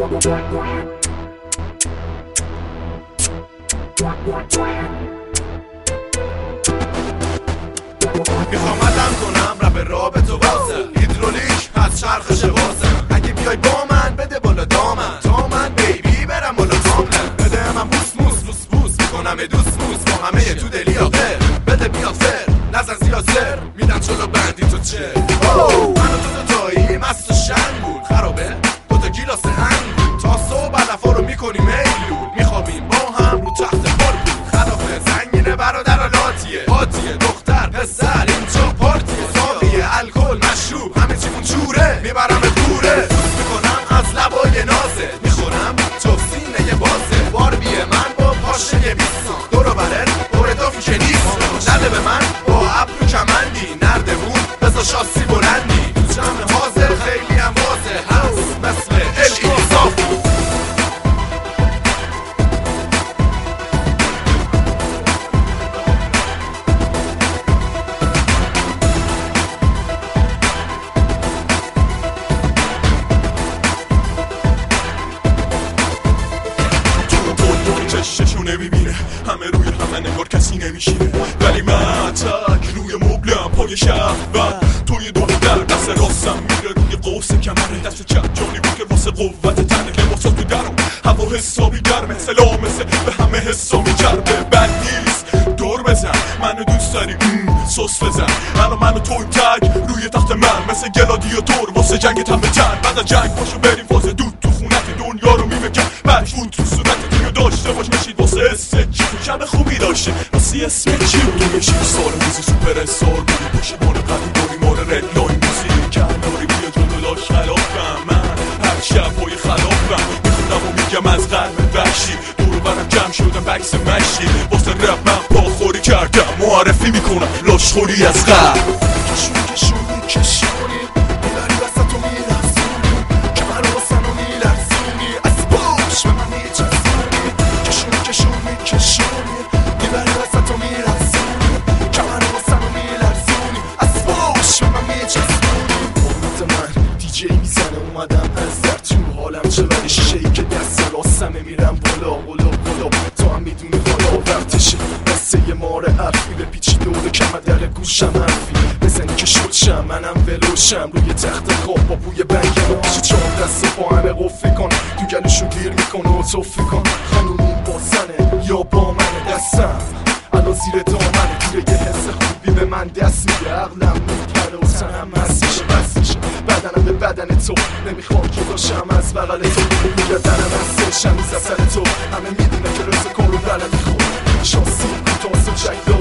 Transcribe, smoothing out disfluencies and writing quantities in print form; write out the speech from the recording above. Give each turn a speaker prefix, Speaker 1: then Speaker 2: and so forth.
Speaker 1: میخوام عدم کنم رب رابطه واسه هیدرولیک از چرخش واسه اگه بیای با من بده بالا دامن تا من بیبی برم بالا تاملن بده من بوس موس بوس بوس میکنم دوست موس با همه تو دلی آخر بده بیاد فر نزن زیاد سر میدم جلو بندی تو چه منو تو تایی مست و شنگ بود خرابه دوتا گیلاس انگور تا صبح علفا رو میکنیم ایلول میخوابیم با هم رو تخت بار بود خلافه زنگینه برادر لاتیه پاتیه دختر پسر اینجا پارتیه ساقیه الکل مشروب همه چیمون جوره میبرم دوره دوست میکنم از لبای نازه میخورم تو سینه بازه باربیه من با پاشه بیستان دورو برن اوردافی که نیست نده به من با ابرو کمندی نردمون بزا شاسی بلندی تو جمع حاضر خیلی هم واضح هست مثل عشق صافی چششو نمیبینه همه روی همه نگار کسی نمیشینه ولی من تک روی مبلم پای شهر و توی دور در دست راستم میره روی قوس کمره دست چپ جانی بود که واسه قوت تنه لباسا تو درم هوا حسابی گرمه سلامسه به همه حسابی جربه بد نیست دور بزن منو دوست داری سوس بزن منو توی تک روی تخت من مثل گلادیاتور واسه جنگ تن به تن بعد از جنگ باشو بریم فاز دود تو خونت دنیا رو میمکن برشون تو صورت داشته باش نشید واسه استچی تو کم خوبی داشته واسه اسم چی بود تو 6 سال روزی سوپر استار بودی پشمان قدیمانی مال رد لاین موزیک کرداری بیا جلو لاش خلافم من هر شب پای خلافم میخونم و میگم از قلب وحشی دورو برم جمع شدم بکس مشی واسه رب من پاخوری کردم معرفی میکنم لاش خوری از قلب کشونی میبری وسط و میرفزونی که من رو واسن و میلرزونی از باش به من میچسونی کشونی میبری وسط و میرفزونی که من رو واسن و میلرزونی از باش به من میچسونی قربت من دیجی میزنه اومدم از در تو حالم چه ولی شیشه که دست راستمه میرم بالا تو هم میدونی حالا ورتشه مثل یه ماره حرفی به پیچی دور کمه در گوشم حرفی بزنی که شدشم منم ولوشم روی تخت خواب با بوی بنگ ماشی چون دست و با همه قفی کن تو گلوشو گیر میکنه و توفی کن خانوم این بازنه یا با من دستم الان زیر دامنه گیره یه حس خوبی به من دست میده عقلم میپره و تنم مست میشه بدنم به بدن تو نمیخوام جداشم از بغل تو میگردنم از شمیز اثر تو همه میدونه که رسه کن رو بلدی خود شانسی کوتاه و جک